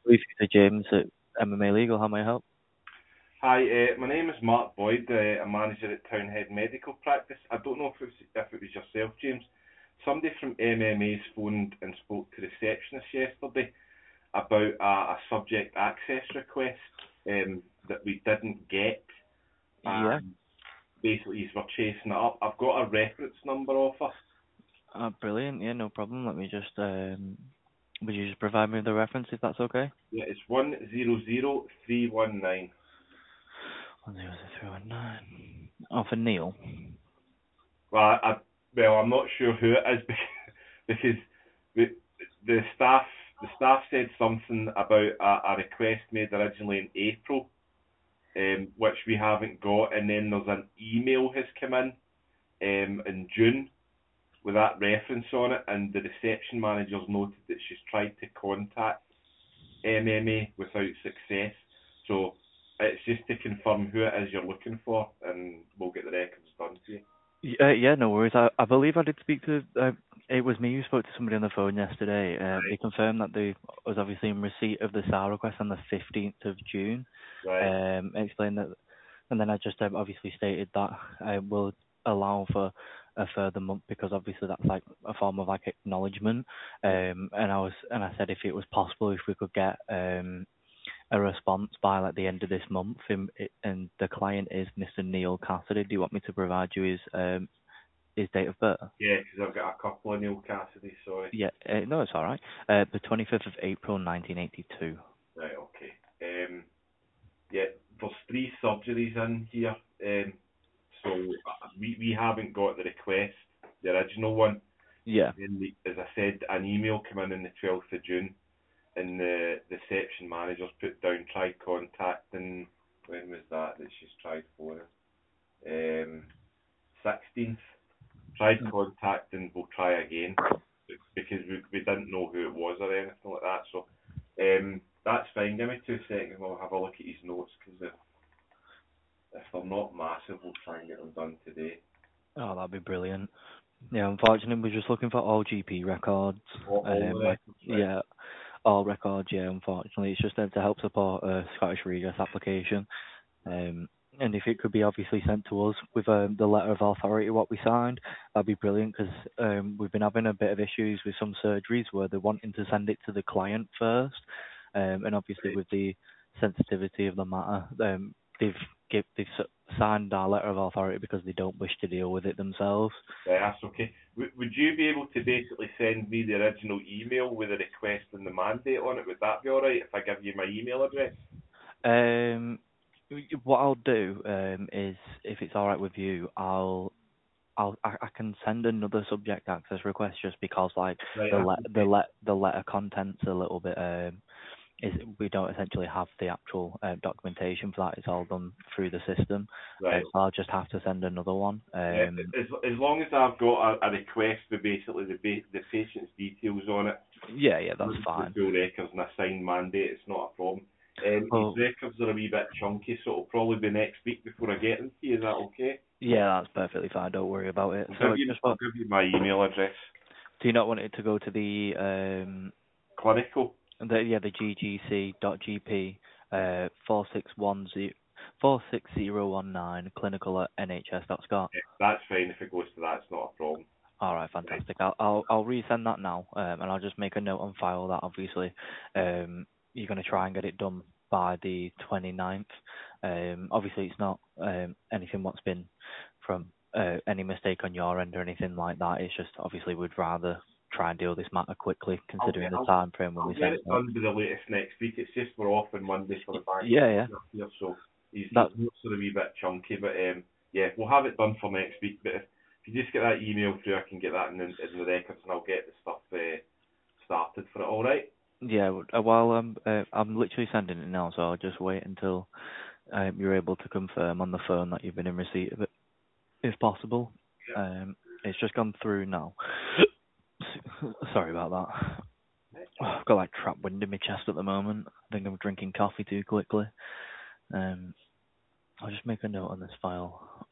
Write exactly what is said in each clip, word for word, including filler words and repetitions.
Briefly to James at M M A Legal. How may I help? Hi, uh, my name is Mark Boyd. Uh, I'm manager at Townhead Medical Practice. I don't know if it, was, if it was yourself, James. Somebody from M M A's phoned and spoke to the receptionist yesterday about a, a subject access request um, that we didn't get. Yeah. And basically, we're chasing it up. I've got a reference number off her. Uh, brilliant. Yeah, no problem. Let me just, um, would you just provide me with the reference if that's okay? Yeah, it's one zero zero three one nine. one zero zero three one nine. Oh, for Neil. Well, I, I, well, I'm not sure who it is because the the staff the staff said something about a, a request made originally in April, um, which we haven't got, and then there's an email has come in um, in June with that reference on it, and the reception manager's noted that she's tried to contact M M A without success. So it's just to confirm who it is you're looking for, and we'll get the records done for you. Uh, yeah, no worries. I, I believe I did speak to, uh, it was me who spoke to somebody on the phone yesterday. Uh, they Right, confirmed that they was obviously in receipt of the S A R request on the fifteenth of June. right. Um, explained that, and then I just um, obviously stated that I will allow for a further month because obviously that's like a form of like acknowledgement. Yeah. Um, and I was, and I said if it was possible if we could get um a response by like the end of this month, and, and the client is Mister Neil Cassidy. Do you want me to provide you his um his date of birth? Yeah, because I've got a couple of Neil Cassidy, sorry. Yeah, uh, no, it's all right. Uh, the twenty-fifth of April, nineteen eighty-two. Right, okay. Um, yeah, there's three surgeries in here, um, so uh, we, we haven't got the request, the original one. Yeah. Then, the, as I said, an email came in on the twelfth of June, and the reception manager's put down, tried contacting, when was that that she's tried for it? Um, sixteenth. Tried contacting, we'll try again, because we, we didn't know who it was or anything like that. So um, that's fine. Give me two seconds. I'll have a look at his notes because if, if they're not massive, we'll try and get them done today. Oh, that'd be brilliant. Yeah, unfortunately, we're just looking for all G P records. All, all the Um, like, records, right? yeah, all records. Yeah, unfortunately, it's just there to help support a Scottish Redress application. Um, and if it could be obviously sent to us with um, the letter of authority what we signed, that'd be brilliant because um, we've been having a bit of issues with some surgeries where they're wanting to send it to the client first, um, and obviously Right. with the sensitivity of the matter, um, they've give, they've s- signed our letter of authority because they don't wish to deal with it themselves. Right, that's okay. W- would you be able to basically send me the original email with the request and the mandate on it? Would that be alright if I give you my email address? Um, what I'll do um, is, if it's all right with you, I'll I'll I, I can send another subject access request just because like Right, the that's le- the okay. le- the letter content's a little bit um is we don't essentially have the actual uh, documentation for that. It's all done through the system, uh, Right. so I'll just have to send another one. Yeah, Um, as as long as I've got a, a request with basically the ba- the patient's details on it, yeah, yeah, that's the fine. full records and a signed mandate, it's not a problem. Um, his Well, records are a wee bit chunky, so it'll probably be next week before I get them to you. Is that okay? yeah, that's perfectly fine. Don't worry about it. I'll So give it's you just I'll what? give you my email address. Do you not want it to go to the um Clinical. the yeah the G G C dot G P uh four six one zero four six zero one nine clinical at N H S dot Scot? Yeah, that's fine if it goes to that. It's not a problem. All right, Right. fantastic. I'll I'll I'll resend that now, um, and I'll just make a note on file that obviously, um, you're going to try and get it done by the twenty-ninth. Um, obviously it's not um anything what's been from uh, any mistake on your end or anything like that. It's just obviously we'd rather try and deal with this matter quickly, I'll considering get the I'll, time frame when I'll we get sent it it. done by the latest next week. It's just we're off on Monday for the Y- bank Yeah, yeah. here, so his his That notes are a wee bit chunky, but um, yeah, we'll have it done for next week. But if, if you just get that email through, I can get that in the, in the records, and I'll get the stuff uh, started for it. All right? yeah. w- uh, While I'm uh, I'm literally sending it now, so I'll just wait until um, you're able to confirm on the phone that you've been in receipt of it, if possible. Yeah. Um, it's just gone through now. Sorry about that. Oh, I've got like trapped wind in my chest at the moment. I think I'm drinking coffee too quickly. Um, I'll just make a note on this file.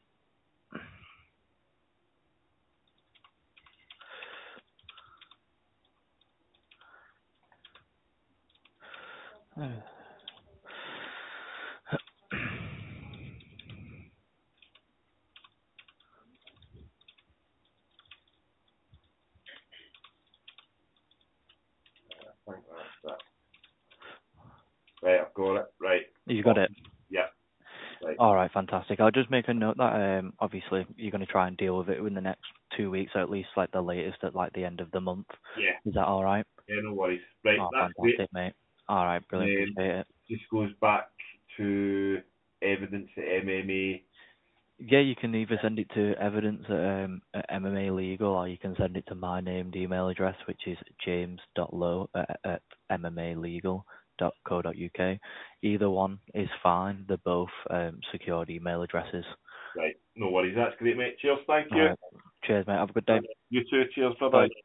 I think that's it. Right, I've got it. Right. You got it? Yeah. Right. All right, fantastic. I'll just make a note that um, obviously you're going to try and deal with it in the next two weeks, or at least like the latest at like the end of the month. Yeah. Is that all right? Yeah, no worries. Right, Oh, that's fantastic, great. mate. All right, brilliant. And Appreciate it. just goes back to evidence at M M A. Yeah, you can either send it to evidence at, um, at M M A Legal, or you can send it to my named email address, which is james.low at, at m m a legal dot co dot u k. Either one is fine. They're both um, secured email addresses. Right, no worries. That's great, mate. Cheers. Thank All you. right. Cheers, mate. Have a good day. You too. Cheers. Bye bye. Bye.